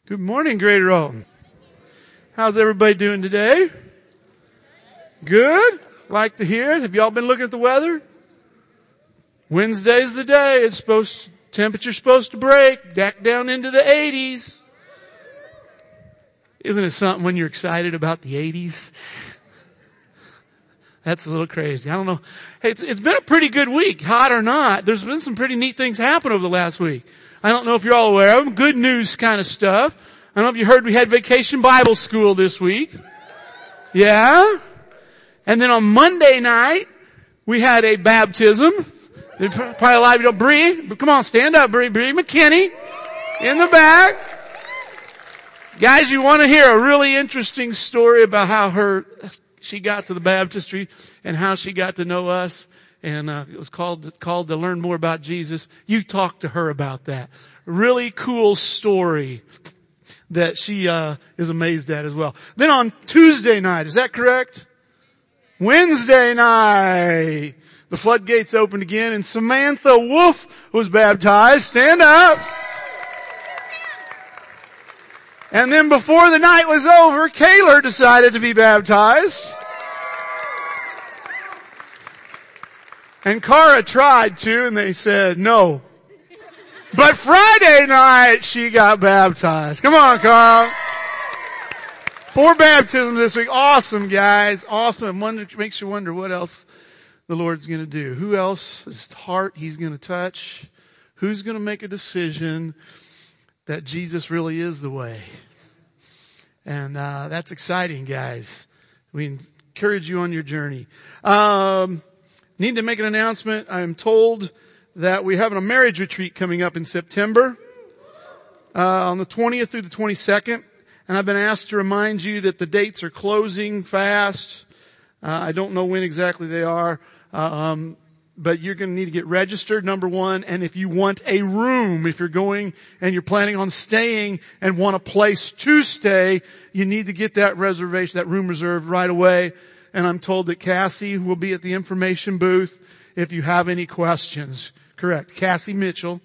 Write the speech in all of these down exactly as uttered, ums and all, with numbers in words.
Good morning, Greater Alton. How's everybody doing today? Good? Like to hear it. Have y'all been looking at the weather? Wednesday's the day. It's supposed, temperature's supposed to break back down into the eighties. Isn't it something when you're excited about the eighties? That's a little crazy. I don't know. Hey, it's, it's been a pretty good week, hot or not. There's been some pretty neat things happen over the last week. I don't know if you're all aware of them. Good news kind of stuff. I don't know if you heard we had Vacation Bible School this week. Yeah? And then on Monday night, we had a baptism. Probably a lot of you don't, Bree, come on, stand up, Bree, Bree McKinney in the back. Guys, you want to hear a really interesting story about how her, she got to the baptistry and how she got to know us. And uh, it was called called to learn more about Jesus. You talk to her about that. Really cool story that she uh is amazed at as well. Then on Tuesday night, is that correct? Wednesday night, the floodgates opened again, and Samantha Wolf was baptized. Stand up. And then before the night was over, Kaylor decided to be baptized. And Cara tried to, and they said no. But Friday night, she got baptized. Come on, Cara. Four baptisms this week. Awesome, guys. Awesome. It makes you wonder what else the Lord's going to do. Who else's heart He's going to touch? Who's going to make a decision that Jesus really is the way? And uh that's exciting, guys. We encourage you on your journey. Um... Need to make an announcement. I am told that we're having a marriage retreat coming up in September, uh, on the twentieth through the twenty-second. And I've been asked to remind you that the dates are closing fast. Uh, I don't know when exactly they are. Uh, um, but you're going to need to get registered, number one. And if you want a room, if you're going and you're planning on staying and want a place to stay, you need to get that reservation, that room reserved right away. And I'm told that Cassie will be at the information booth if you have any questions. Correct. Cassie Mitchell.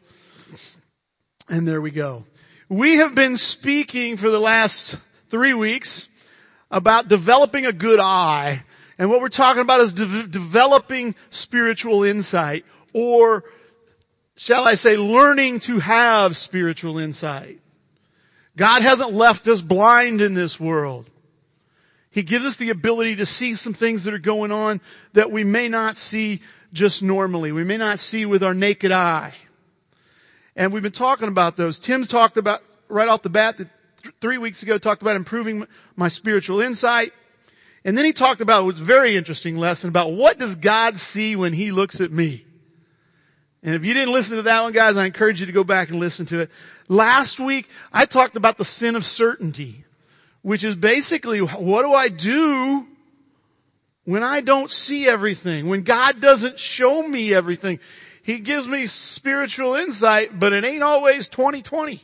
And there we go. We have been speaking for the last three weeks about developing a good eye. And what we're talking about is de- developing spiritual insight, or shall I say learning to have spiritual insight. God hasn't left us blind in this world. He gives us the ability to see some things that are going on that we may not see just normally. We may not see with our naked eye. And we've been talking about those. Tim talked about, right off the bat, that th- three weeks ago, talked about improving my spiritual insight. And then he talked about, it was a very interesting lesson about what does God see when He looks at me. And if you didn't listen to that one, guys, I encourage you to go back and listen to it. Last week, I talked about the sin of certainty, which is basically, what do I do when I don't see everything? When God doesn't show me everything? He gives me spiritual insight, but it ain't always twenty twenty.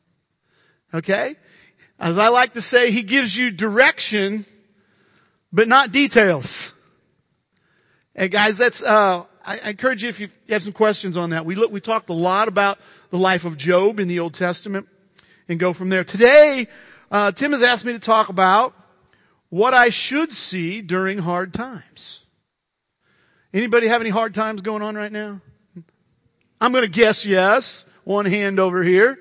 Okay? As I like to say, He gives you direction, but not details. And guys, that's, uh, I encourage you if you have some questions on that. We look, we talked a lot about the life of Job in the Old Testament and go from there. Today, Uh, Tim has asked me to talk about what I should see during hard times. Anybody have any hard times going on right now? I'm going to guess yes. One hand over here.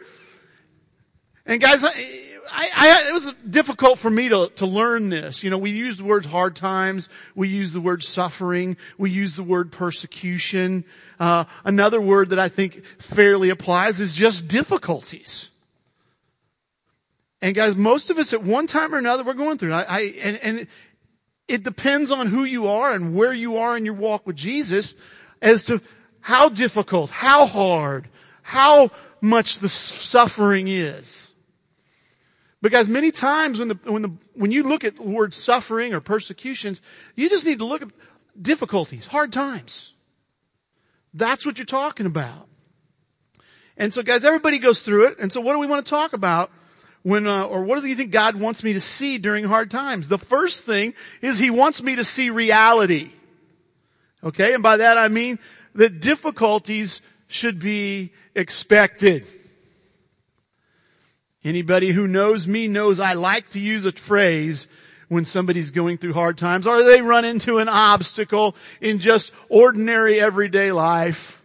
And guys, I, I, I, it was difficult for me to, to learn this. You know, we use the words hard times. We use the word suffering. We use the word persecution. Uh, another word that I think fairly applies is just difficulties. And guys, most of us at one time or another, we're going through it. I, I, and, and it depends on who you are and where you are in your walk with Jesus as to how difficult, how hard, how much the suffering is. But guys, many times when the, when the, when you look at the word suffering or persecutions, you just need to look at difficulties, hard times. That's what you're talking about. And so guys, everybody goes through it. And so what do we want to talk about? When, uh, or what do you think God wants me to see during hard times? The first thing is He wants me to see reality. Okay? And by that I mean that difficulties should be expected. Anybody who knows me knows I like to use a phrase when somebody's going through hard times, or they run into an obstacle in just ordinary everyday life.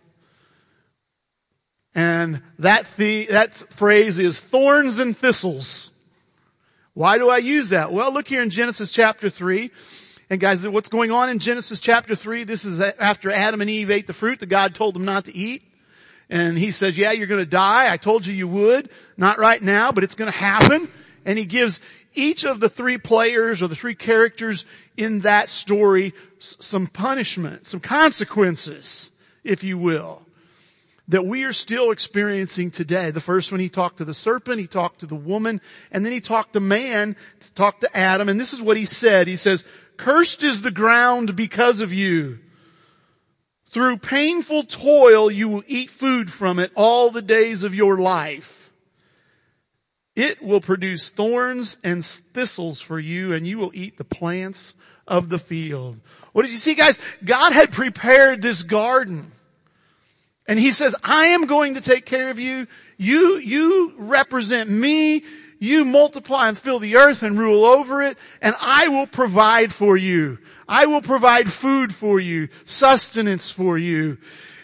And that the, that phrase is thorns and thistles. Why do I use that? Well, look here in Genesis chapter three. And guys, what's going on in Genesis chapter three? This is after Adam and Eve ate the fruit that God told them not to eat. And he says, yeah, you're going to die. I told you you would. Not right now, but it's going to happen. And he gives each of the three players or the three characters in that story some punishment, some consequences, if you will, that we are still experiencing today. The first one, he talked to the serpent, he talked to the woman, and then he talked to man, talked to Adam. And this is what he said. He says, cursed is the ground because of you. Through painful toil you will eat food from it all the days of your life. It will produce thorns and thistles for you, and you will eat the plants of the field. What did you see, guys? God had prepared this garden. And he says, I am going to take care of you. You, you represent me. You multiply and fill the earth and rule over it, and I will provide for you. I will provide food for you, sustenance for you.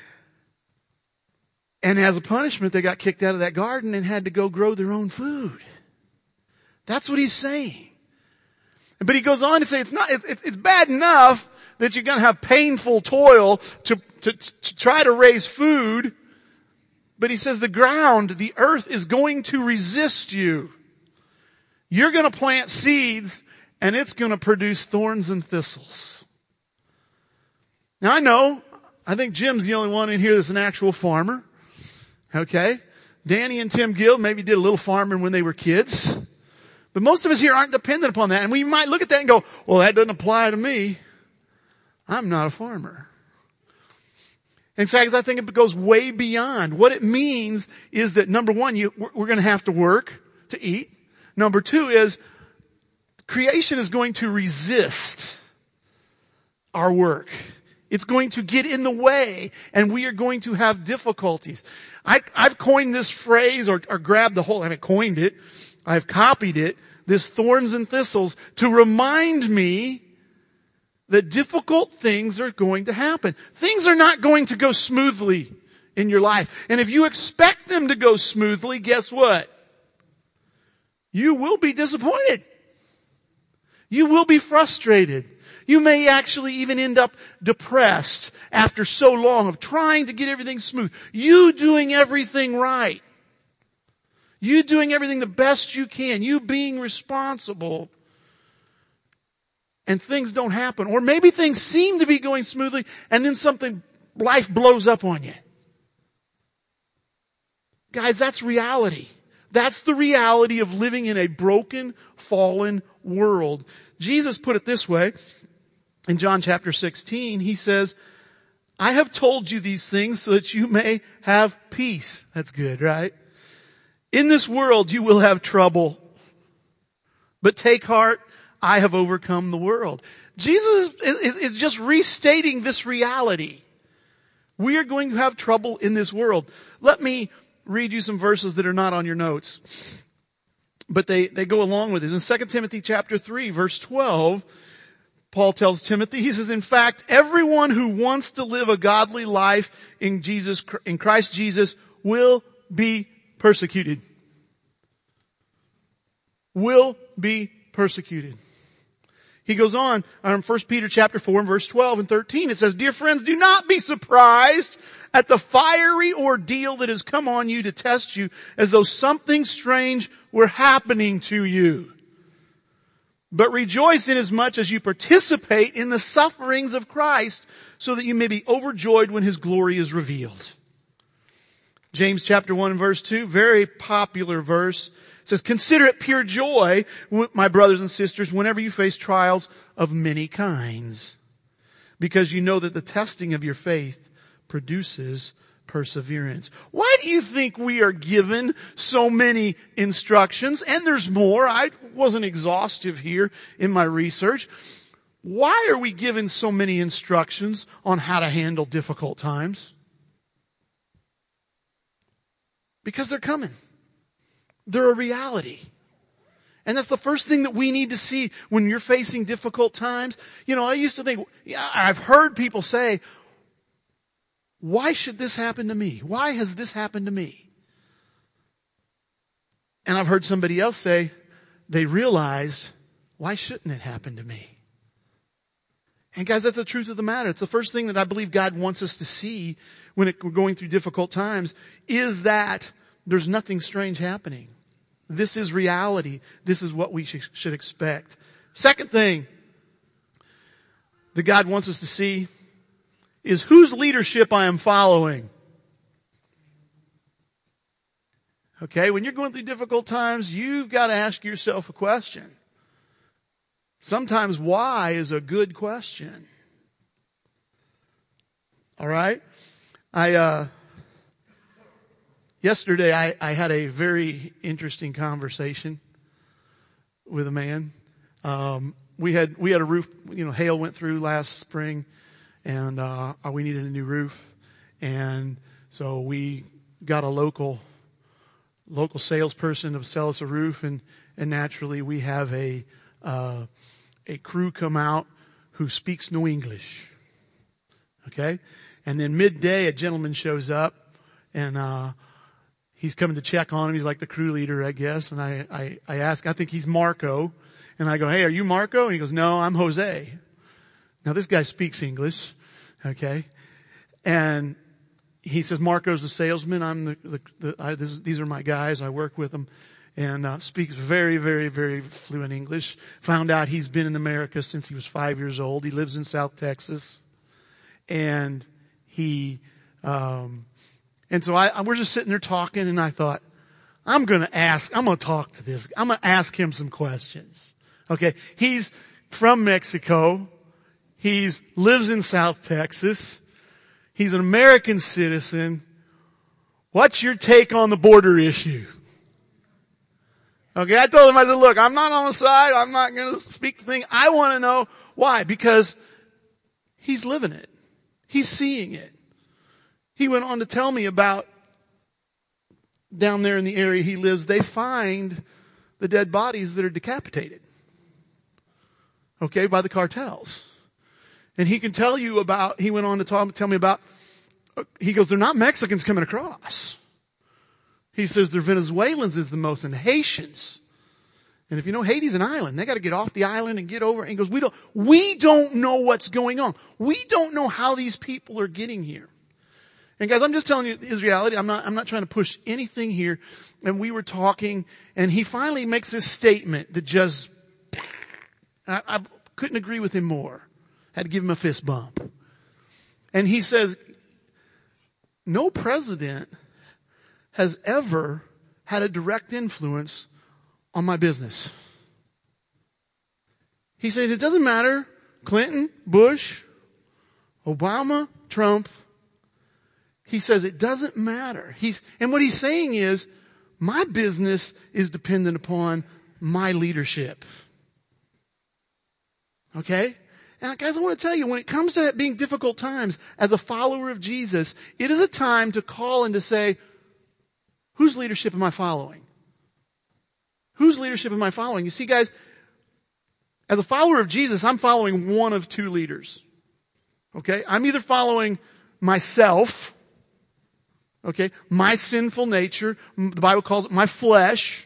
And as a punishment, they got kicked out of that garden and had to go grow their own food. That's what he's saying. But he goes on to say it's not, it's, it's bad enough that you're going to have painful toil to, to, to try to raise food. But he says the ground, the earth is going to resist you. You're going to plant seeds and it's going to produce thorns and thistles. Now I know, I think Jim's the only one in here that's an actual farmer. Okay? Danny and Tim Gill maybe did a little farming when they were kids. But most of us here aren't dependent upon that. And we might look at that and go, well, that doesn't apply to me. I'm not a farmer. In fact, I think it goes way beyond. What it means is that number one, you, we're going to have to work to eat. Number two is creation is going to resist our work. It's going to get in the way, and we are going to have difficulties. I, I've coined this phrase, or, or grabbed the whole, I haven't coined it, I've copied it, this thorns and thistles, to remind me that difficult things are going to happen. Things are not going to go smoothly in your life. And if you expect them to go smoothly, guess what? You will be disappointed. You will be frustrated. You may actually even end up depressed after so long of trying to get everything smooth. You doing everything right. You doing everything the best you can. You being responsible. And things don't happen. Or maybe things seem to be going smoothly and then something, life blows up on you. Guys, that's reality. That's the reality of living in a broken, fallen world. Jesus put it this way. In John chapter sixteen, he says, I have told you these things so that you may have peace. That's good, right? In this world you will have trouble. But take heart, I have overcome the world. Jesus is just restating this reality. We are going to have trouble in this world. Let me read you some verses that are not on your notes. But they, they go along with this. In Second Timothy chapter three, verse twelve, Paul tells Timothy, he says, in fact, everyone who wants to live a godly life in Jesus, in Christ Jesus will be persecuted. Will be persecuted. He goes on, in First Peter chapter four and verse twelve and thirteen, it says, dear friends, do not be surprised at the fiery ordeal that has come on you to test you as though something strange were happening to you. But rejoice inasmuch as you participate in the sufferings of Christ, so that you may be overjoyed when His glory is revealed. James chapter one and verse two, very popular verse, says, consider it pure joy, my brothers and sisters, whenever you face trials of many kinds, because you know that the testing of your faith produces perseverance. Why do you think we are given so many instructions? And there's more. I wasn't exhaustive here in my research. Why are we given so many instructions on how to handle difficult times? Because they're coming. They're a reality. And that's the first thing that we need to see when you're facing difficult times. You know, I used to think, yeah, I've heard people say, why should this happen to me? Why has this happened to me? And I've heard somebody else say, they realized, why shouldn't it happen to me? And guys, that's the truth of the matter. It's the first thing that I believe God wants us to see when it, we're going through difficult times is that there's nothing strange happening. This is reality. This is what we sh- should expect. Second thing that God wants us to see is whose leadership I am following. Okay, when you're going through difficult times, you've got to ask yourself a question. Sometimes why is a good question. All right? I, uh, yesterday I, I had a very interesting conversation with a man. Um, we had, we had a roof, you know, hail went through last spring and, uh, we needed a new roof. And so we got a local, local salesperson to sell us a roof and, and naturally we have a, uh, a crew come out who speaks no English. Okay? And then midday a gentleman shows up and, uh, he's coming to check on him. He's like the crew leader, I guess. And I, I, I ask, I think he's Marco. And I go, hey, are you Marco? And he goes, no, I'm Jose. Now this guy speaks English. Okay? And he says, Marco's the salesman. I'm the, the, the I, this, these are my guys. I work with them. And uh, speaks very, very, very fluent English. Found out he's been in America since he was five years old. He lives in South Texas. And he, um, and so I, I we're just sitting there talking and I thought, I'm gonna ask, I'm gonna talk to this, I'm gonna ask him some questions. Okay. He's from Mexico. He's lives in South Texas. He's an American citizen. What's your take on the border issue? Okay, I told him, I said, look, I'm not on the side. I'm not going to speak the thing. I want to know why. Because he's living it. He's seeing it. He went on to tell me about down there in the area he lives, they find the dead bodies that are decapitated. Okay, by the cartels. And he can tell you about, he went on to talk, tell me about, he goes, they're not Mexicans coming across. He says they're Venezuelans is the most, and Haitians. And if you know, Haiti's an island. They got to get off the island and get over. And he goes, we don't, we don't know what's going on. We don't know how these people are getting here. And guys, I'm just telling you his reality. I'm not, I'm not trying to push anything here. And we were talking and he finally makes this statement that just, I, I couldn't agree with him more. Had to give him a fist bump. And he says, no president has ever had a direct influence on my business. He said, it doesn't matter, Clinton, Bush, Obama, Trump. He says it doesn't matter. He's, and what he's saying is, my business is dependent upon my leadership. Okay? And guys, I want to tell you, when it comes to being difficult times, as a follower of Jesus, it is a time to call and to say, whose leadership am I following? Whose leadership am I following? You see, guys, as a follower of Jesus, I'm following one of two leaders. Okay? I'm either following myself, okay, my sinful nature, the Bible calls it my flesh,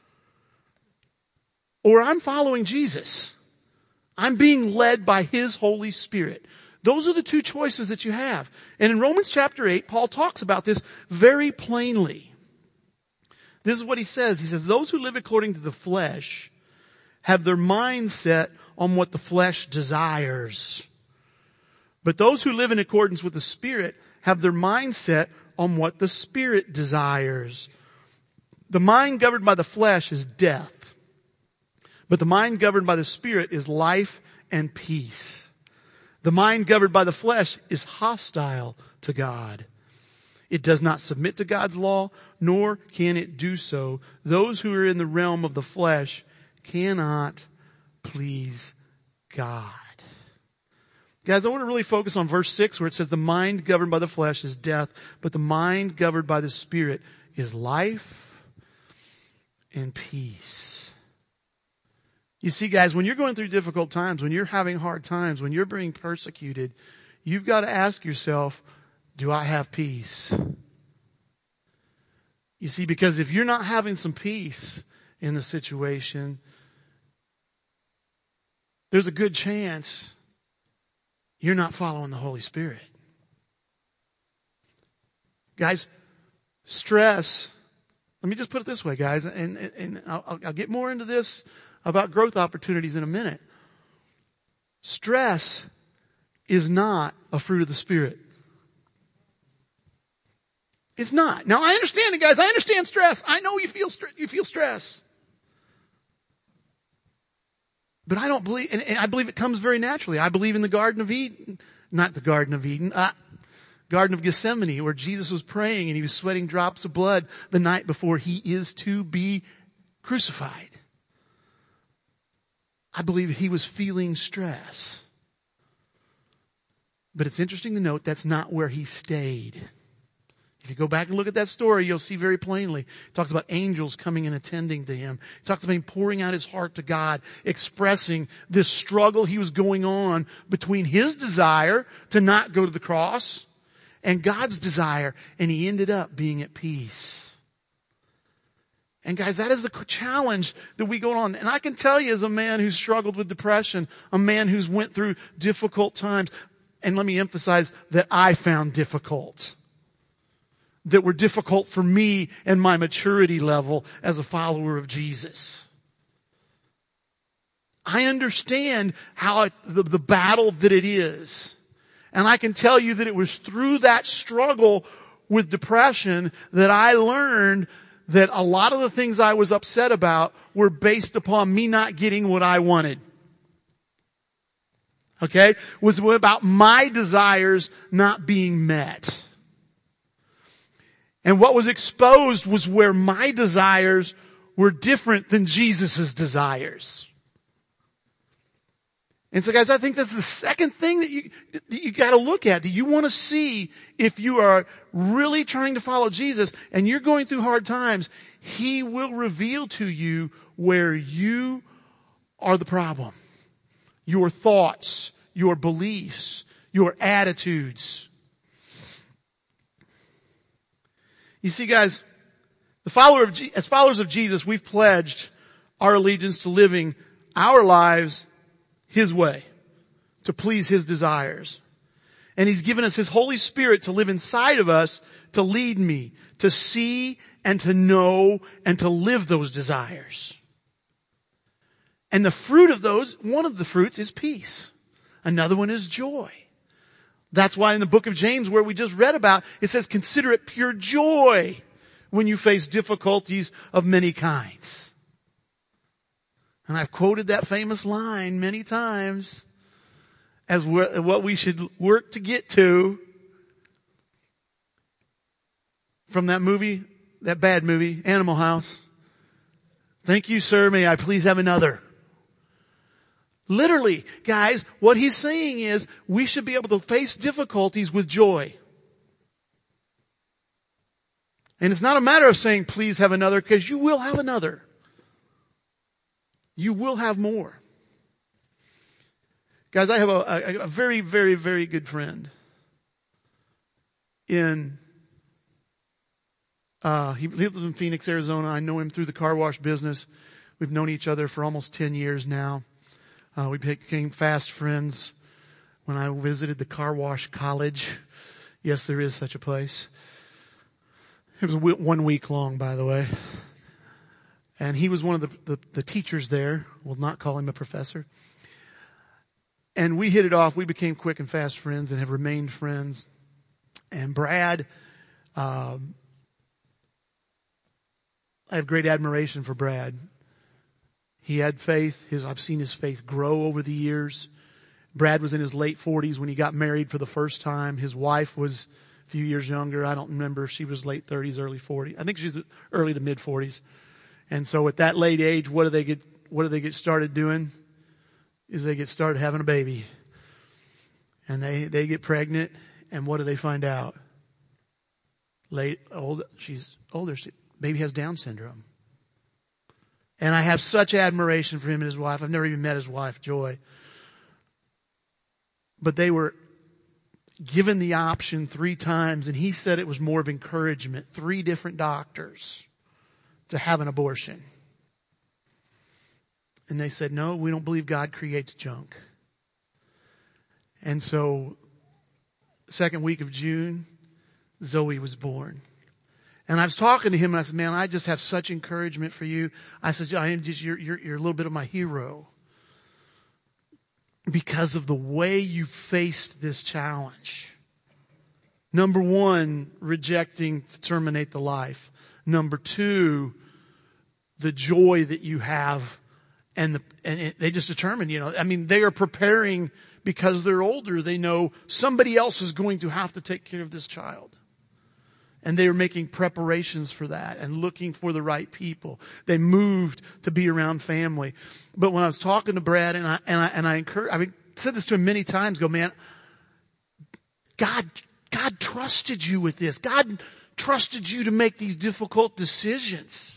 or I'm following Jesus. I'm being led by His Holy Spirit. Those are the two choices that you have. And in Romans chapter eight, Paul talks about this very plainly. This is what he says. He says, those who live according to the flesh have their mind set on what the flesh desires. But those who live in accordance with the Spirit have their mind set on what the Spirit desires. The mind governed by the flesh is death. But the mind governed by the Spirit is life and peace. The mind governed by the flesh is hostile to God. It does not submit to God's law, nor can it do so. Those who are in the realm of the flesh cannot please God. Guys, I want to really focus on verse six where it says the mind governed by the flesh is death, but the mind governed by the Spirit is life in peace. You see, guys, when you're going through difficult times, when you're having hard times, when you're being persecuted, you've got to ask yourself, do I have peace? You see, because if you're not having some peace in the situation, there's a good chance you're not following the Holy Spirit. Guys, stress, let me just put it this way, guys, and, and, and I'll, I'll get more into this about growth opportunities in a minute. Stress is not a fruit of the Spirit. It's not. Now I understand it, guys. I understand stress. I know you feel st- you feel stress. But I don't believe, and, and I believe it comes very naturally. I believe in the Garden of Eden, not the Garden of Eden, uh, Garden of Gethsemane, where Jesus was praying and he was sweating drops of blood the night before he is to be crucified. I believe he was feeling stress. But it's interesting to note that's not where he stayed. If you go back and look at that story, you'll see very plainly. It talks about angels coming and attending to him. It talks about him pouring out his heart to God, expressing this struggle he was going on between his desire to not go to the cross and God's desire. And he ended up being at peace. And guys, that is the challenge that we go on. And I can tell you as a man who's struggled with depression, a man who's went through difficult times, and let me emphasize that I found difficult. That were difficult for me and my maturity level as a follower of Jesus. I understand how it, the, the battle that it is. And I can tell you that it was through that struggle with depression that I learned that a lot of the things I was upset about were based upon me not getting what I wanted. Okay? Was about my desires not being met. And what was exposed was where my desires were different than Jesus' desires. And so guys, I think that's the second thing that you, that you gotta look at, that you want to see if you are really trying to follow Jesus and you're going through hard times. He will reveal to you where you are the problem. Your thoughts, your beliefs, your attitudes. You see, guys, the follower of Je- as followers of Jesus, we've pledged our allegiance to living our lives His way, to please His desires. And He's given us His Holy Spirit to live inside of us, to lead me, to see and to know and to live those desires. And the fruit of those, one of the fruits is peace. Another one is joy. That's why in the book of James, where we just read about, it says, consider it pure joy when you face difficulties of many kinds. And I've quoted that famous line many times as what we should work to get to from that movie, that bad movie, Animal House. Thank you, sir. May I please have another? Literally, guys, what he's saying is we should be able to face difficulties with joy. And it's not a matter of saying, please have another, because you will have another. You will have more. Guys, I have a, a, a very, very, very good friend. In, uh, he lives in Phoenix, Arizona. I know him through the car wash business. We've known each other for almost ten years now. Uh, we became fast friends when I visited the car wash college. Yes, there is such a place. It was one week long, by the way. And he was one of the, the, the teachers there. We'll not call him a professor. And we hit it off. We became quick and fast friends and have remained friends. And Brad, um, I have great admiration for Brad. He had faith. His, I've seen his faith grow over the years. Brad was in his late forties when he got married for the first time. His wife was a few years younger. I don't remember if she was late thirties, early forties. I think she's early to mid forties. And so at that late age, what do they get, what do they get started doing? Is they get started having a baby. And they, they get pregnant. And what do they find out? Late, old, she's older. She, baby has Down syndrome. And I have such admiration for him and his wife. I've never even met his wife, Joy. But they were given the option three times, and he said it was more of encouragement. Three different doctors to have an abortion. And they said, no, we don't believe God creates junk. And so, second week of June, Zoe was born. And I was talking to him and I said, man, I just have such encouragement for you. I said, I am just, you're, you're, you're a little bit of my hero. Because of the way you faced this challenge. Number one, rejecting to terminate the life. Number two, the joy that you have. And the, and it, they just determined, you know, I mean, they are preparing because they're older. They know somebody else is going to have to take care of this child. And they were making preparations for that and looking for the right people. They moved to be around family. But when I was talking to Brad and I, and I, and I encourage, I mean, said this to him many times, go, man, God, God trusted you with this. God trusted you to make these difficult decisions.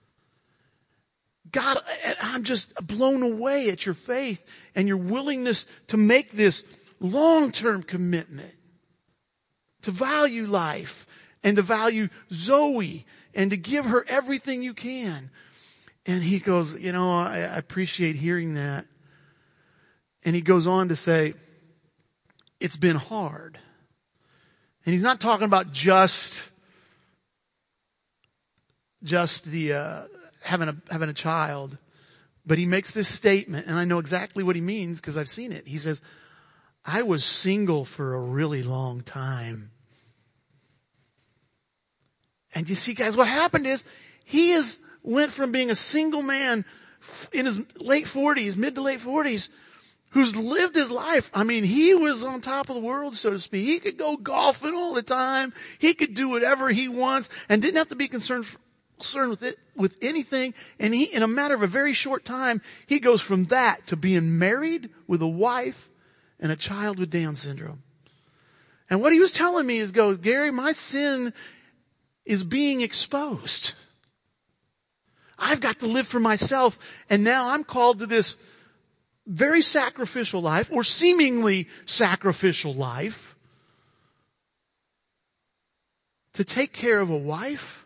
God, I'm just blown away at your faith and your willingness to make this long-term commitment, to value life and to value Zoe and to give her everything you can. And he goes, you know, I, I appreciate hearing that. And he goes on to say, it's been hard. And he's not talking about just, just the, uh, having a, having a child, but he makes this statement, and I know exactly what he means because I've seen it. He says, I was single for a really long time. And you see, guys, what happened is he is, went from being a single man in his late forties, mid to late forties, who's lived his life. I mean, he was on top of the world, so to speak. He could go golfing all the time. He could do whatever he wants and didn't have to be concerned, concerned with it, with anything. And he, in a matter of a very short time, he goes from that to being married with a wife and a child with Down syndrome. And what he was telling me is, goes, Gary, my sin is being exposed. I've got to live for myself, and now I'm called to this very sacrificial life, or seemingly sacrificial life, to take care of a wife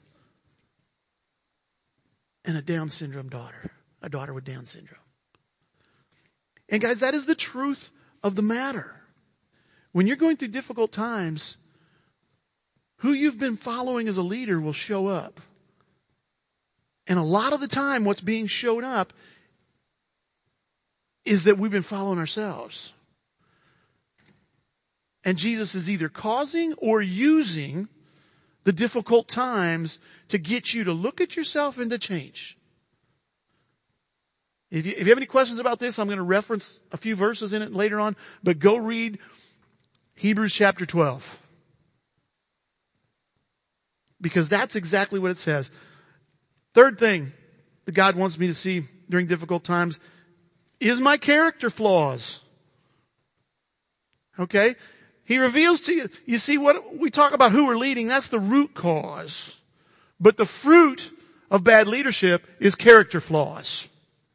and a Down syndrome daughter, a daughter with Down syndrome. And guys, that is the truth of the matter. When you're going through difficult times, who you've been following as a leader will show up. And a lot of the time what's being shown up is that we've been following ourselves. And Jesus is either causing or using the difficult times to get you to look at yourself and to change. If you, if you have any questions about this, I'm going to reference a few verses in it later on, but go read Hebrews chapter twelve. Because that's exactly what it says. Third thing that God wants me to see during difficult times is my character flaws. Okay? He reveals to you, you see what we talk about who we're leading, that's the root cause. But the fruit of bad leadership is character flaws.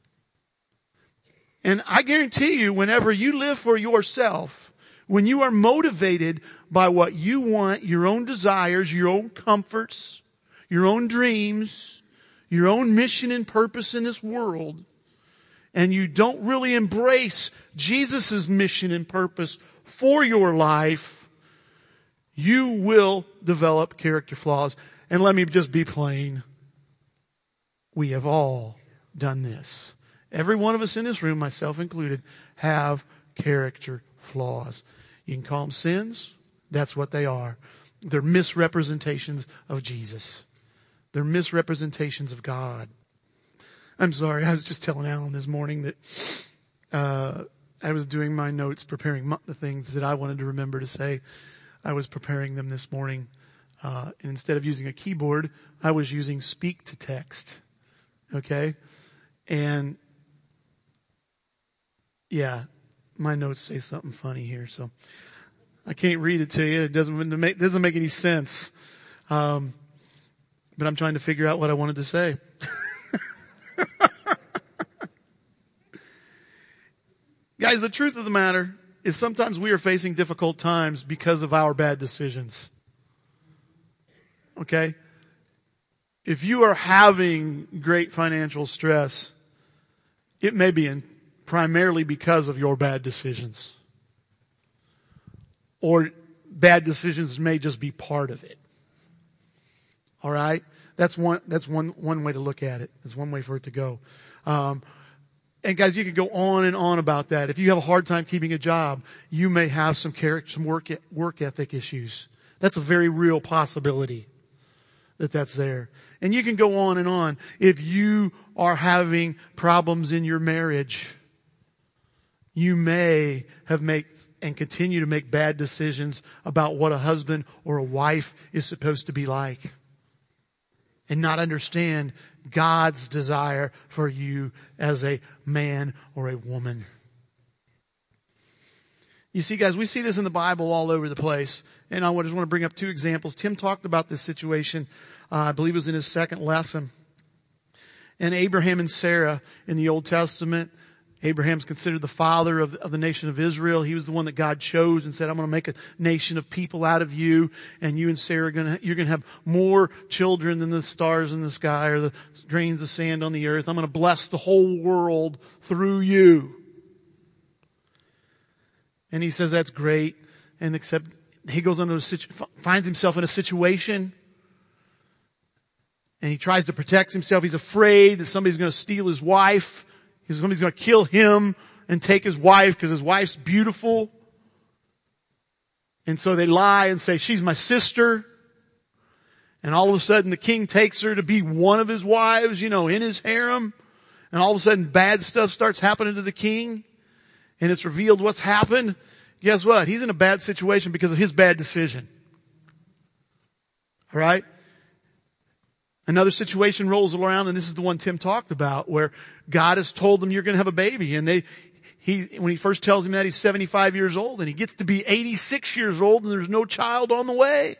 And I guarantee you, whenever you live for yourself, when you are motivated by what you want, your own desires, your own comforts, your own dreams, your own mission and purpose in this world, and you don't really embrace Jesus' mission and purpose for your life, you will develop character flaws. And let me just be plain. We have all done this. Every one of us in this room, myself included, have character flaws. You can call them sins. That's what they are. They're misrepresentations of Jesus. They're misrepresentations of God. I'm sorry, I was just telling Alan this morning that uh I was doing my notes, preparing the things that I wanted to remember to say. I was preparing them this morning. Uh and instead of using a keyboard, I was using speak to text. Okay? And yeah, my notes say something funny here, so I can't read it to you. It doesn't make, doesn't make any sense. Um, but I'm trying to figure out what I wanted to say. Guys, the truth of the matter is sometimes we are facing difficult times because of our bad decisions. Okay? If you are having great financial stress, it may be in, primarily because of your bad decisions. Or bad decisions may just be part of it. Alright? That's one, that's one, one way to look at it. That's one way for it to go. Um, and guys, you could go on and on about that. If you have a hard time keeping a job, you may have some character, some work, work ethic issues. That's a very real possibility that that's there. And you can go on and on. If you are having problems in your marriage, you may have made and continue to make bad decisions about what a husband or a wife is supposed to be like. And not understand God's desire for you as a man or a woman. You see, guys, we see this in the Bible all over the place. And I just want to bring up two examples. Tim talked about this situation, uh, I believe it was in his second lesson. And Abraham and Sarah in the Old Testament. Abraham's considered the father of, of the nation of Israel. He was the one that God chose and said, I'm going to make a nation of people out of you, and you and Sarah are going to, you're going to have more children than the stars in the sky or the grains of sand on the earth. I'm going to bless the whole world through you. And he says that's great. And except he goes into a situ- finds himself in a situation, and he tries to protect himself. He's afraid that somebody's going to steal his wife. Somebody's going to kill him and take his wife because his wife's beautiful. And so they lie and say, she's my sister. And all of a sudden the king takes her to be one of his wives, you know, in his harem. And all of a sudden bad stuff starts happening to the king. And it's revealed what's happened. Guess what? He's in a bad situation because of his bad decision. All right? Another situation rolls around, and this is the one Tim talked about, where God has told them you're going to have a baby. And they, he, when he first tells him that, he's seventy-five years old, and he gets to be eighty-six years old, and there's no child on the way.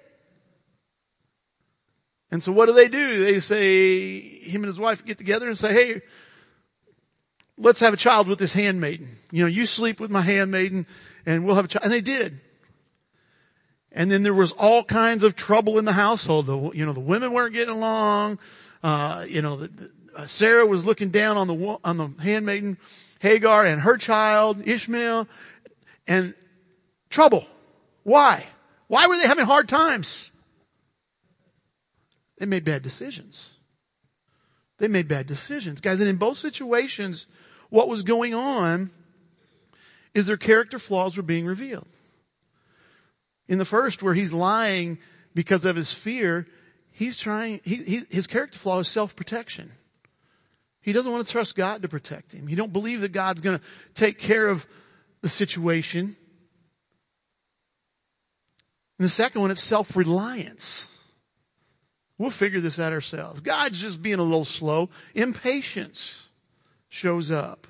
And so what do they do? They say, him and his wife get together and say, hey, let's have a child with this handmaiden. You know, you sleep with my handmaiden, and we'll have a child. And they did. And then there was all kinds of trouble in the household. The, you know, the women weren't getting along. Uh, you know, the, the, uh, Sarah was looking down on the, on the handmaiden, Hagar, and her child, Ishmael, and trouble. Why? Why were they having hard times? They made bad decisions. They made bad decisions. Guys, and in both situations, what was going on is their character flaws were being revealed. In the first, where he's lying because of his fear, he's trying, he, he, his character flaw is self-protection. He doesn't want to trust God to protect him. He don't believe that God's going to take care of the situation. And the second one, it's self-reliance. We'll figure this out ourselves. God's just being a little slow. Impatience shows up.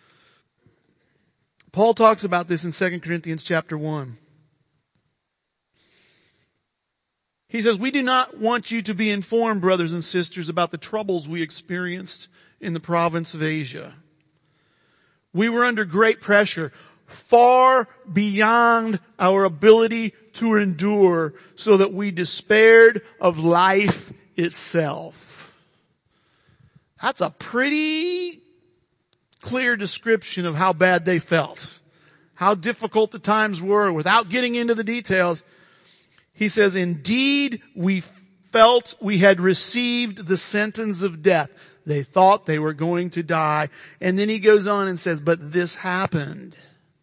Paul talks about this in Second Corinthians chapter one. He says, we do not want you to be informed, brothers and sisters, about the troubles we experienced in the province of Asia. We were under great pressure, far beyond our ability to endure, so that we despaired of life itself. That's a pretty clear description of how bad they felt, how difficult the times were, without getting into the details. He says, indeed, we felt we had received the sentence of death. They thought they were going to die. And then he goes on and says, but this happened,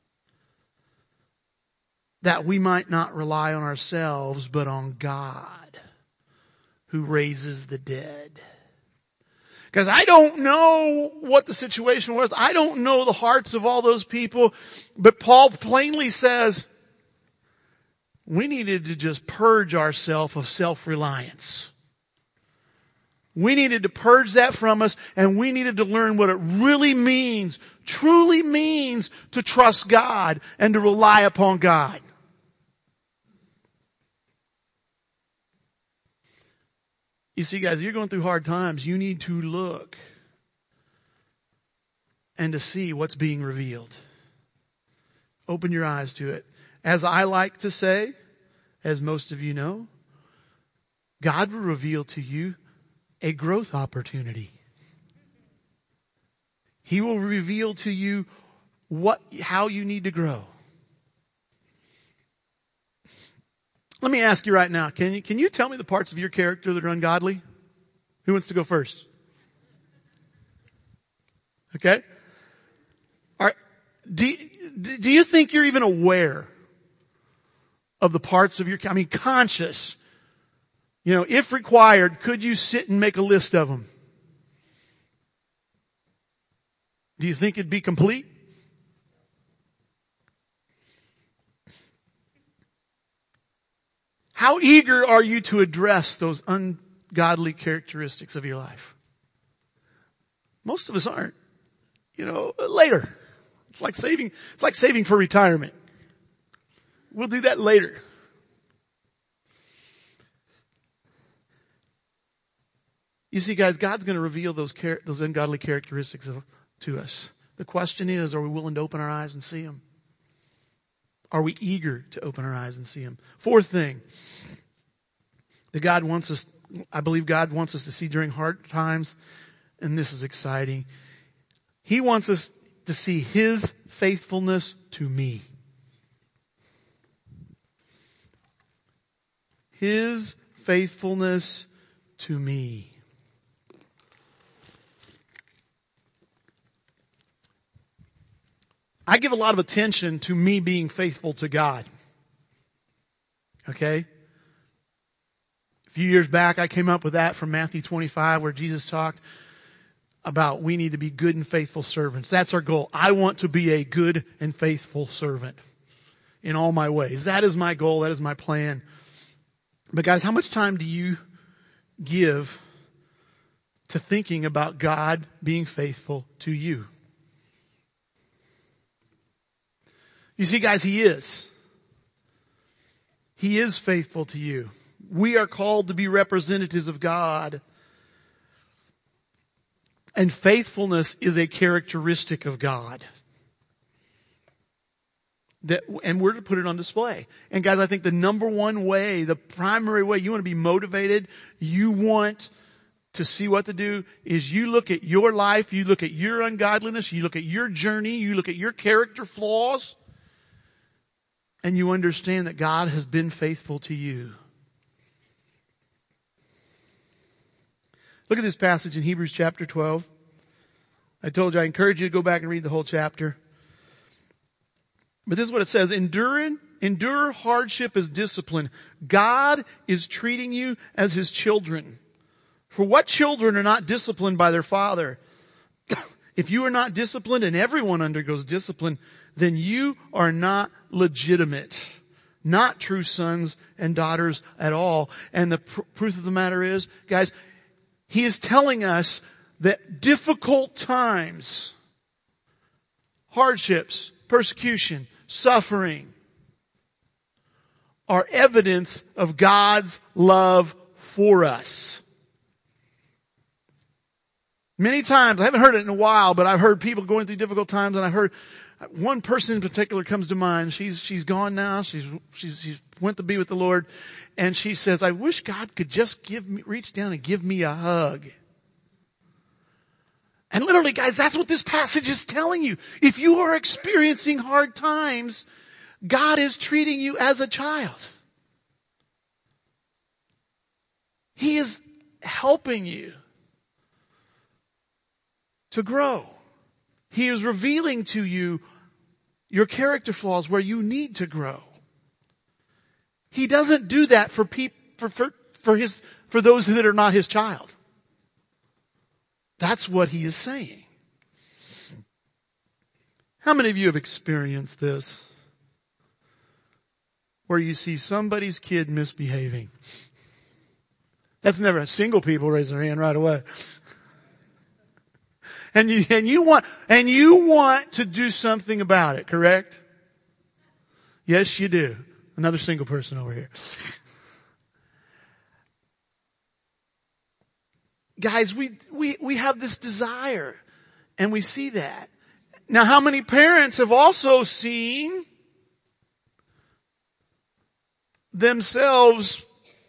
that we might not rely on ourselves, but on God, who raises the dead. Because I don't know what the situation was. I don't know the hearts of all those people. But Paul plainly says, we needed to just purge ourselves of self-reliance. We needed to purge that from us, and we needed to learn what it really means, truly means, to trust God and to rely upon God. You see, guys, if you're going through hard times, you need to look and to see what's being revealed. Open your eyes to it. As I like to say, as most of you know, God will reveal to you a growth opportunity. He will reveal to you what, how you need to grow. Let me ask you right now, can you, can you tell me the parts of your character that are ungodly? Who wants to go first? Okay. All right. Do, do you think you're even aware of the parts of your, I mean, conscious? You know, if required, could you sit and make a list of them? Do you think it'd be complete? How eager are you to address those ungodly characteristics of your life? Most of us aren't. You know, later. It's like saving, it's like saving for retirement. We'll do that later. You see, guys, God's going to reveal those char- those ungodly characteristics of, to us. The question is, are we willing to open our eyes and see them? Are we eager to open our eyes and see them? Fourth thing that God wants us, I believe God wants us to see during hard times, and this is exciting. He wants us to see His faithfulness to me. His faithfulness to me. I give a lot of attention to me being faithful to God. Okay? A few years back I came up with that from Matthew twenty-five where Jesus talked about we need to be good and faithful servants. That's our goal. I want to be a good and faithful servant in all my ways. That is my goal. That is my plan. But guys, how much time do you give to thinking about God being faithful to you? You see, guys, He is. He is faithful to you. We are called to be representatives of God. And faithfulness is a characteristic of God. That, and we're to put it on display. And guys, I think the number one way, the primary way you want to be motivated, you want to see what to do, is you look at your life, you look at your ungodliness, you look at your journey, you look at your character flaws, and you understand that God has been faithful to you. Look at this passage in Hebrews chapter twelve. I told you I encourage you to go back and read the whole chapter. But this is what it says. Enduring, endure hardship as discipline. God is treating you as His children. For what children are not disciplined by their father? If you are not disciplined, and everyone undergoes discipline, then you are not legitimate. Not true sons and daughters at all. And the pr- truth of the matter is, guys, He is telling us that difficult times, hardships, persecution, suffering, are evidence of God's love for us. Many times, I haven't heard it in a while, but I've heard people going through difficult times, and I've heard one person in particular comes to mind. She's, she's gone now. She's, she's, she's went to be with the Lord. And she says, I wish God could just give me, reach down and give me a hug. And literally, guys, that's what this passage is telling you. If you are experiencing hard times, God is treating you as a child. He is helping you to grow. He is revealing to you your character flaws where you need to grow. He doesn't do that for people, for, for, for his, for those that are not His child. That's what He is saying. How many of you have experienced this? Where you see somebody's kid misbehaving. That's never, single people raise their hand right away. And you, and you want, and you want to do something about it, correct? Yes, you do. Another single person over here. Guys, we, we, we have this desire, and we see that. Now, how many parents have also seen themselves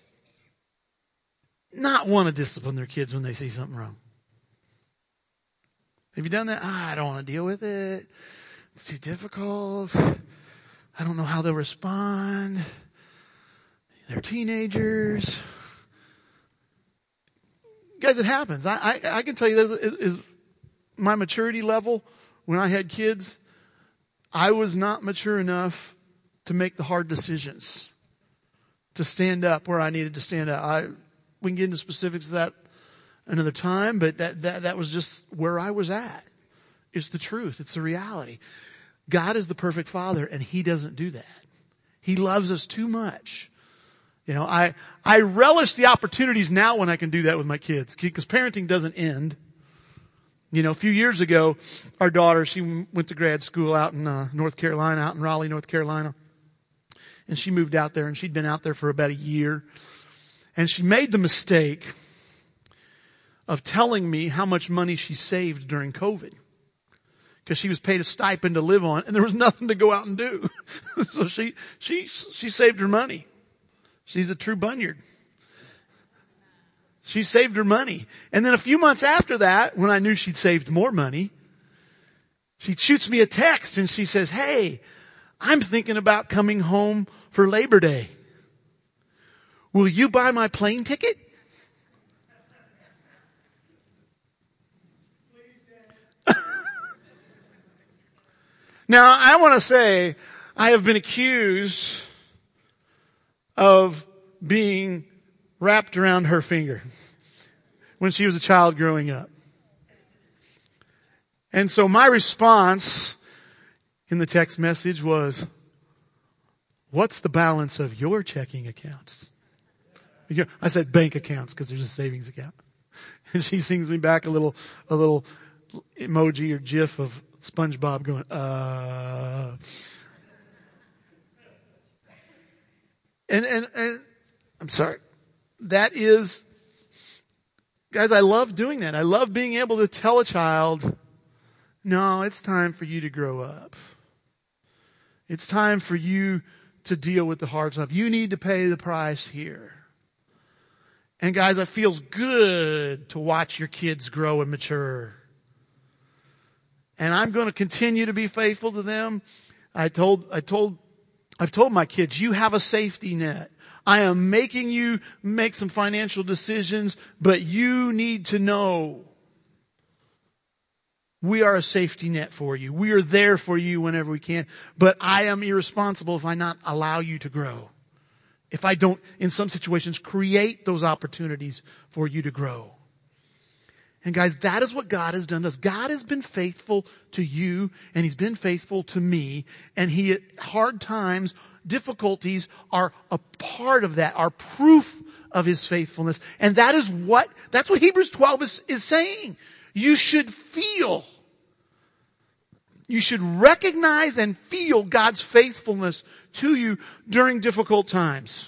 not want to discipline their kids when they see something wrong? Have you done that? Ah, I don't want to deal with it. It's too difficult. I don't know how they'll respond. They're teenagers. Guys, it happens. I, I, I can tell you this is, is my maturity level when I had kids. I was not mature enough to make the hard decisions, to stand up where I needed to stand up. I, we can get into specifics of that another time, but that, that, that was just where I was at. It's the truth. It's the reality. God is the perfect Father, and He doesn't do that. He loves us too much. You know, I, I relish the opportunities now when I can do that with my kids, because parenting doesn't end. You know, a few years ago, our daughter, she went to grad school out in uh, North Carolina, out in Raleigh, North Carolina. And she moved out there, and she'd been out there for about a year. And she made the mistake of telling me how much money she saved during COVID. Because she was paid a stipend to live on, and there was nothing to go out and do. So she, she, she saved her money. She's a true bunyard. She saved her money. And then a few months after that, when I knew she'd saved more money, she shoots me a text and she says, "Hey, I'm thinking about coming home for Labor Day. Will you buy my plane ticket?" Now, I want to say I have been accused of being wrapped around her finger when she was a child growing up. And so my response in the text message was, "What's the balance of your checking accounts?" I said bank accounts because there's a savings account. And she sings me back a little, a little emoji or gif of SpongeBob going, uh, and, and, and I'm sorry. That is, guys, I love doing that. I love being able to tell a child, no, it's time for you to grow up. It's time for you to deal with the hard stuff. You need to pay the price here. And guys, it feels good to watch your kids grow and mature. And I'm going to continue to be faithful to them. I told, I told, I've told my kids, you have a safety net. I am making you make some financial decisions, but you need to know we are a safety net for you. We are there for you whenever we can. But I am irresponsible if I not allow you to grow. If I don't, in some situations, create those opportunities for you to grow. And guys, that is what God has done to us. God has been faithful to you, and He's been faithful to me. And He, hard times, difficulties are a part of that, are proof of His faithfulness. And that is what, that's what Hebrews twelve is, is saying. You should feel, you should recognize and feel God's faithfulness to you during difficult times.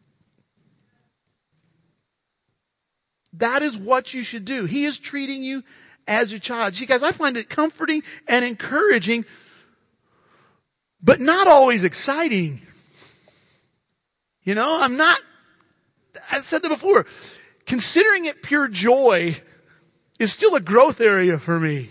That is what you should do. He is treating you as your child. See, guys, I find it comforting and encouraging, but not always exciting. You know, I'm not, I said that before, considering it pure joy is still a growth area for me.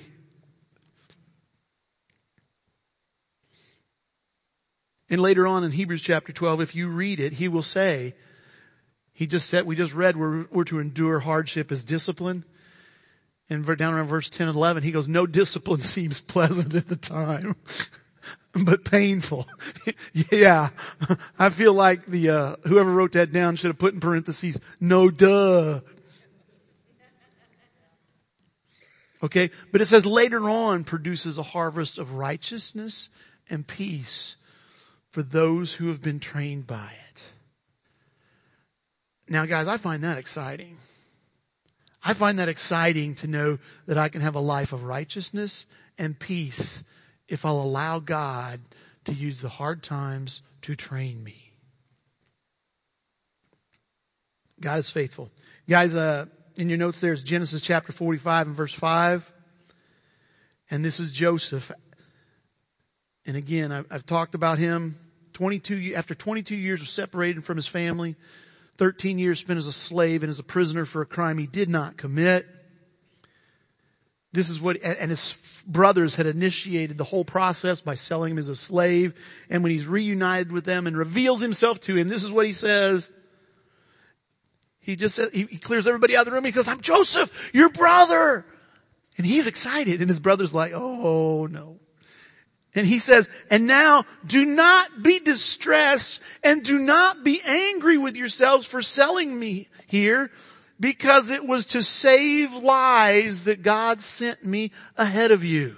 And later on in Hebrews chapter twelve, if you read it, he will say, he just said, we just read, we're, we're to endure hardship as discipline. And down around verse ten and eleven, he goes, no discipline seems pleasant at the time, but painful. Yeah, I feel like the uh, whoever wrote that down should have put in parentheses, no duh. Okay, but it says later on produces a harvest of righteousness and peace for those who have been trained by it. Now guys, I find that exciting. I find that exciting to know that I can have a life of righteousness and peace if I'll allow God to use the hard times to train me. God is faithful. Guys, uh, in your notes there's Genesis chapter forty-five and verse five. And this is Joseph And again, I've, I've talked about him. twenty-two, after twenty-two years of separated from his family, thirteen years spent as a slave and as a prisoner for a crime he did not commit. This is what, and his brothers had initiated the whole process by selling him as a slave. And when he's reunited with them and reveals himself to him, this is what he says. He just says, he, he clears everybody out of the room. He says, I'm Joseph, your brother. And he's excited. And his brother's like, oh no. And he says, and now do not be distressed and do not be angry with yourselves for selling me here, because it was to save lives that God sent me ahead of you.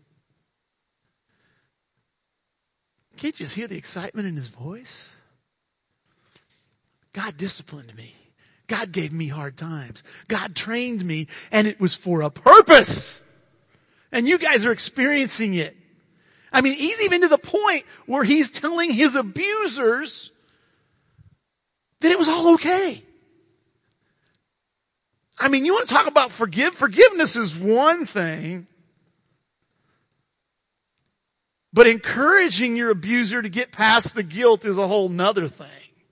Can't you just hear the excitement in his voice? God disciplined me. God gave me hard times. God trained me, and it was for a purpose. And you guys are experiencing it. I mean, he's even to the point where he's telling his abusers that it was all okay. I mean, you want to talk about forgive? Forgiveness is one thing. But encouraging your abuser to get past the guilt is a whole nother thing.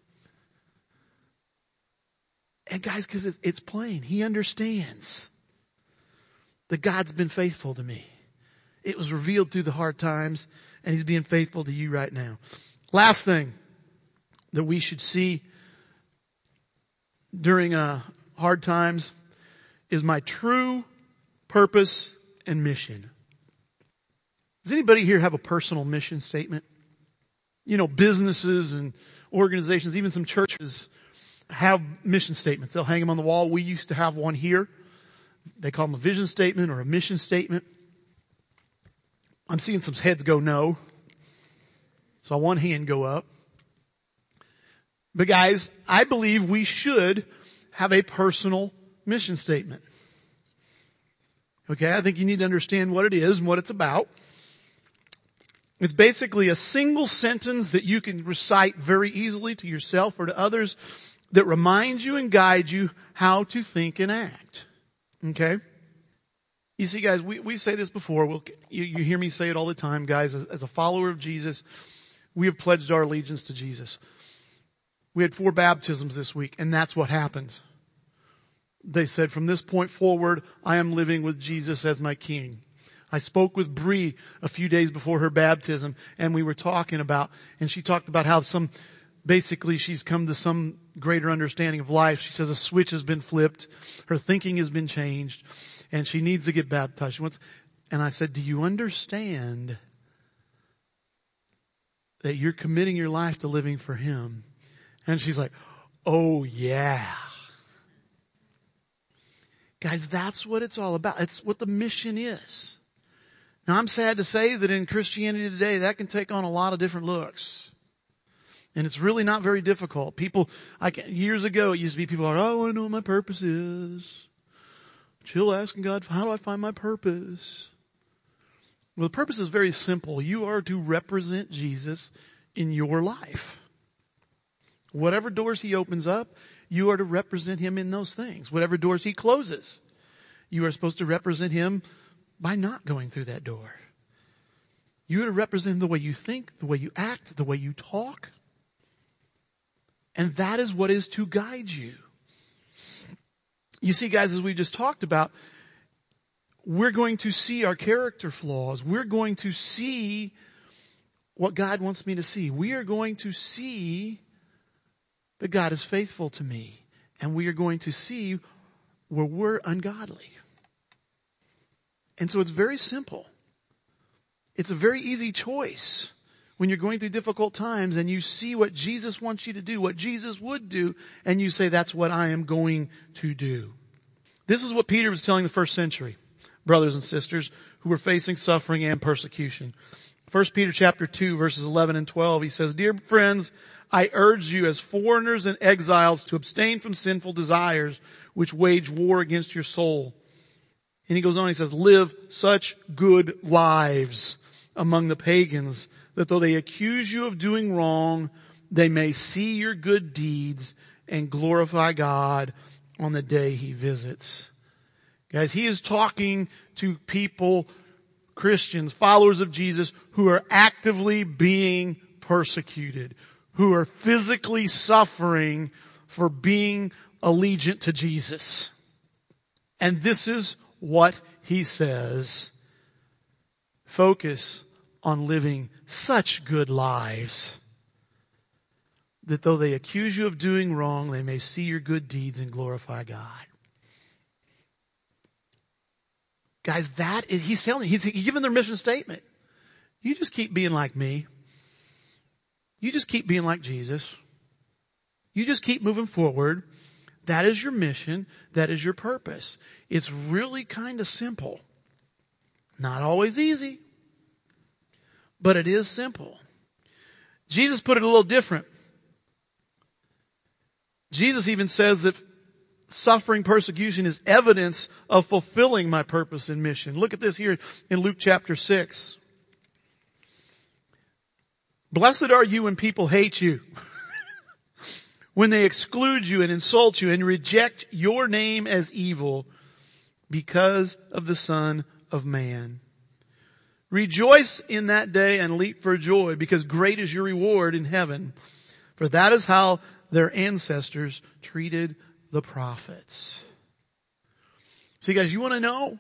And guys, because it's plain. He understands that God's been faithful to me. It was revealed through the hard times, and he's being faithful to you right now. Last thing that we should see during uh, hard times is my true purpose and mission. Does anybody here have a personal mission statement? You know, businesses and organizations, even some churches have mission statements. They'll hang them on the wall. We used to have one here. They call them a vision statement or a mission statement. I'm seeing some heads go no. Saw one hand go up. But guys, I believe we should have a personal mission statement. Okay, I think you need to understand what it is and what it's about. It's basically a single sentence that you can recite very easily to yourself or to others that reminds you and guides you how to think and act. Okay? You see, guys, we, we say this before. We'll, you, you hear me say it all the time, guys. As, as a follower of Jesus, we have pledged our allegiance to Jesus. We had four baptisms this week, and that's what happened. They said, from this point forward, I am living with Jesus as my King. I spoke with Bree a few days before her baptism, and we were talking about, and she talked about how some, basically she's come to some greater understanding of life. She says a switch has been flipped. Her thinking has been changed, and she needs to get baptized. She wants, and I said, do you understand that you're committing your life to living for Him? And she's like, oh yeah. Guys, that's what it's all about. It's what the mission is. Now, I'm sad to say that in Christianity today, that can take on a lot of different looks. And it's really not very difficult. People, I can, years ago, it used to be people like, oh, I want to know what my purpose is. Chill asking God, how do I find my purpose? Well, the purpose is very simple. You are to represent Jesus in your life. Whatever doors He opens up, you are to represent Him in those things. Whatever doors He closes, you are supposed to represent Him by not going through that door. You are to represent Him the way you think, the way you act, the way you talk. And that is what is to guide you. You see, guys, as we just talked about, we're going to see our character flaws. We're going to see what God wants me to see. We are going to see that God is faithful to me. And we are going to see where we're ungodly. And so it's very simple. It's a very easy choice when you're going through difficult times and you see what Jesus wants you to do, what Jesus would do, and you say, that's what I am going to do. This is what Peter was telling the first century brothers and sisters who were facing suffering and persecution. First Peter chapter two, verses eleven and twelve, he says, dear friends, I urge you as foreigners and exiles to abstain from sinful desires which wage war against your soul. And he goes on, he says, live such good lives among the pagans that though they accuse you of doing wrong, they may see your good deeds and glorify God on the day He visits. Guys, he is talking to people Christians, followers of Jesus, who are actively being persecuted, who are physically suffering for being allegiant to Jesus. And this is what he says. Focus on living such good lives that though they accuse you of doing wrong, they may see your good deeds and glorify God. Guys, that is, he's telling, he's giving their mission statement. You just keep being like me. You just keep being like Jesus. You just keep moving forward. That is your mission. That is your purpose. It's really kind of simple. Not always easy, but it is simple. Jesus put it a little different. Jesus even says that suffering persecution is evidence of fulfilling my purpose and mission. Look at this here in Luke chapter six. Blessed are you when people hate you, when they exclude you and insult you and reject your name as evil because of the Son of Man. Rejoice in that day and leap for joy, because great is your reward in heaven. For that is how their ancestors treated the prophets. See, guys, you want to know?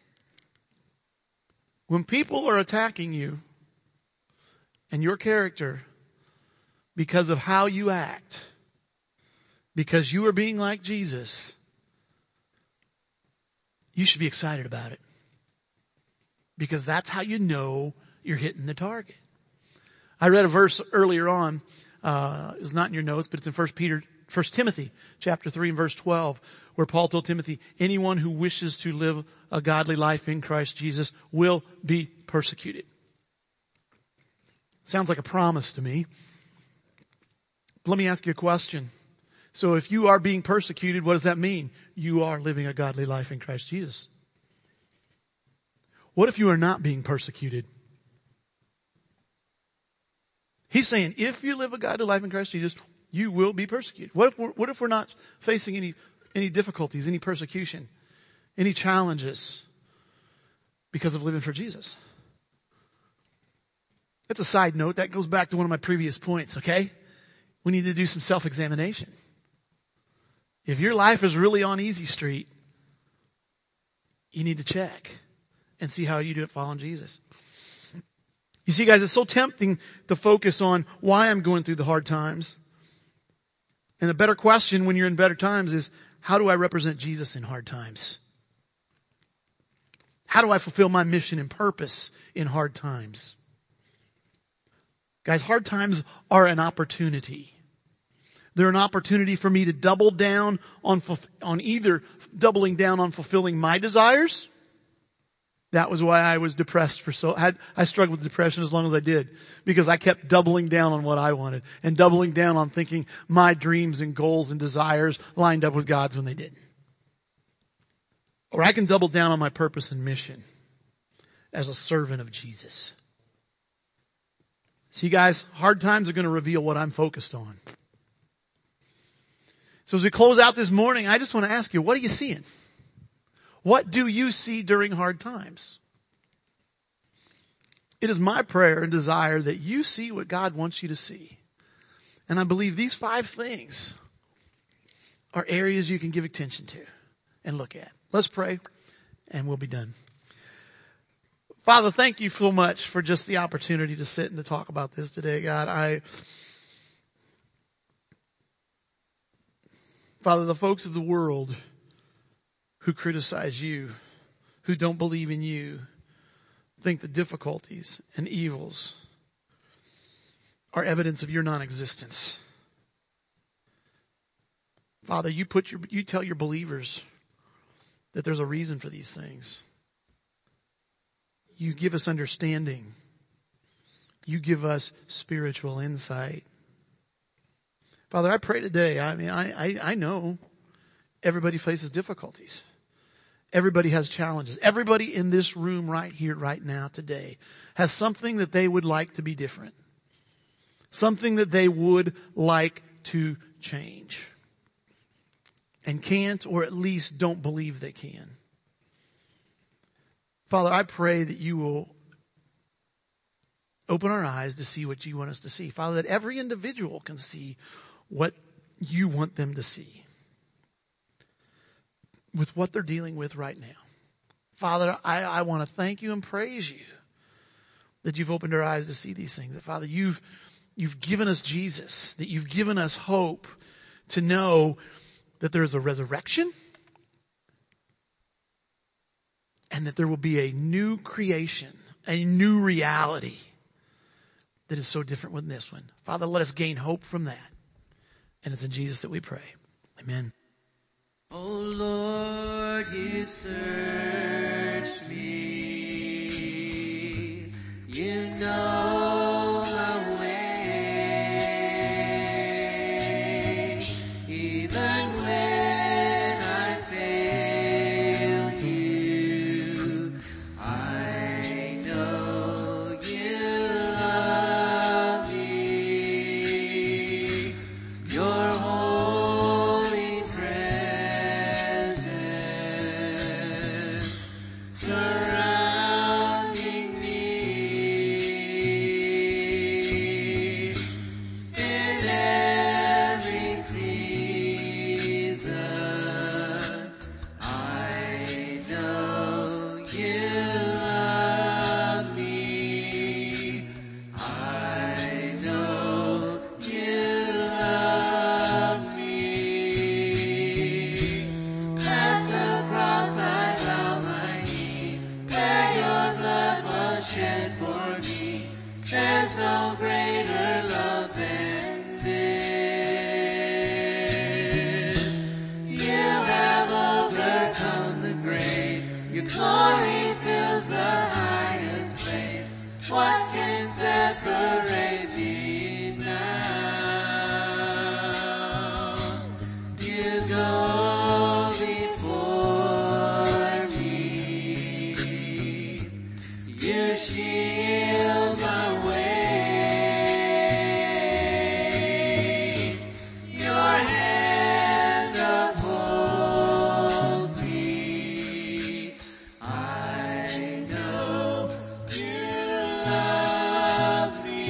When people are attacking you and your character because of how you act, because you are being like Jesus, you should be excited about it. Because that's how you know you're hitting the target. I read a verse earlier on. Uh, it's not in your notes, but it's in First Peter, First Timothy, chapter three and verse twelve, where Paul told Timothy, anyone who wishes to live a godly life in Christ Jesus will be persecuted. Sounds like a promise to me. But let me ask you a question. So if you are being persecuted, what does that mean? You are living a godly life in Christ Jesus. What if you are not being persecuted? He's saying, if you live a godly life in Christ Jesus, you will be persecuted. What if we're, what if we're not facing any, any difficulties, any persecution, any challenges because of living for Jesus? That's a side note. That goes back to one of my previous points, okay? We need to do some self-examination. If your life is really on easy street, you need to check and see how you do it following Jesus. You see, guys, it's so tempting to focus on why I'm going through the hard times. And the better question when you're in better times is, how do I represent Jesus in hard times? How do I fulfill my mission and purpose in hard times? Guys, hard times are an opportunity. They're an opportunity for me to double down on, on either doubling down on fulfilling my desires. That was why I was depressed for so, I, I struggled with depression as long as I did. Because I kept doubling down on what I wanted. And doubling down on thinking my dreams and goals and desires lined up with God's when they didn't. Or I can double down on my purpose and mission as a servant of Jesus. See, guys, hard times are going to reveal what I'm focused on. So as we close out this morning, I just want to ask you, what are you seeing? What do you see during hard times? It is my prayer and desire that you see what God wants you to see. And I believe these five things are areas you can give attention to and look at. Let's pray and we'll be done. Father, thank you so much for just the opportunity to sit and to talk about this today, God. I, Father, the folks of the world who criticize you, who don't believe in you, think the difficulties and evils are evidence of your non-existence. Father, you put your, you tell your believers that there's a reason for these things. You give us understanding. You give us spiritual insight. Father, I pray today, I mean, I, I, I know everybody faces difficulties. Everybody has challenges. Everybody in this room right here, right now, today, has something that they would like to be different. Something that they would like to change. And can't, or at least don't believe they can. Father, I pray that you will Open our eyes to see what you want us to see. Father, that every individual can see what you want them to see with what they're dealing with right now. Father, I, I want to thank you and praise you that you've opened our eyes to see these things. That, Father, you've, you've given us Jesus, that you've given us hope to know that there is a resurrection and that there will be a new creation, a new reality that is so different than this one. Father, let us gain hope from that. And it's in Jesus that we pray. Amen. Oh Lord, you searched me. You know my way. Even when I fail you, I know you love me. Your holy presence surrounding me. In every season, I know you love me. I know you love me. At the cross I bow my knee, where your blood was shed for me. There's no greater love than this. You have overcome the grave. Your glory fills the highest place. What can separate thee now? You go before me. You shield my way. Your hand upholds me. I know you love me.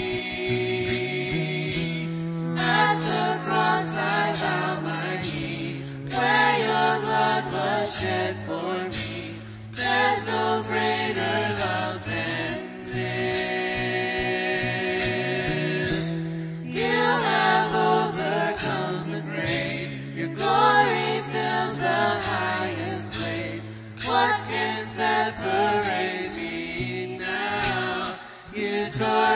At the cross I bow my knee, where your blood was shed for me. There's no greater love than this. You have overcome the grave. Your glory fills the highest place. What can separate me now? You tore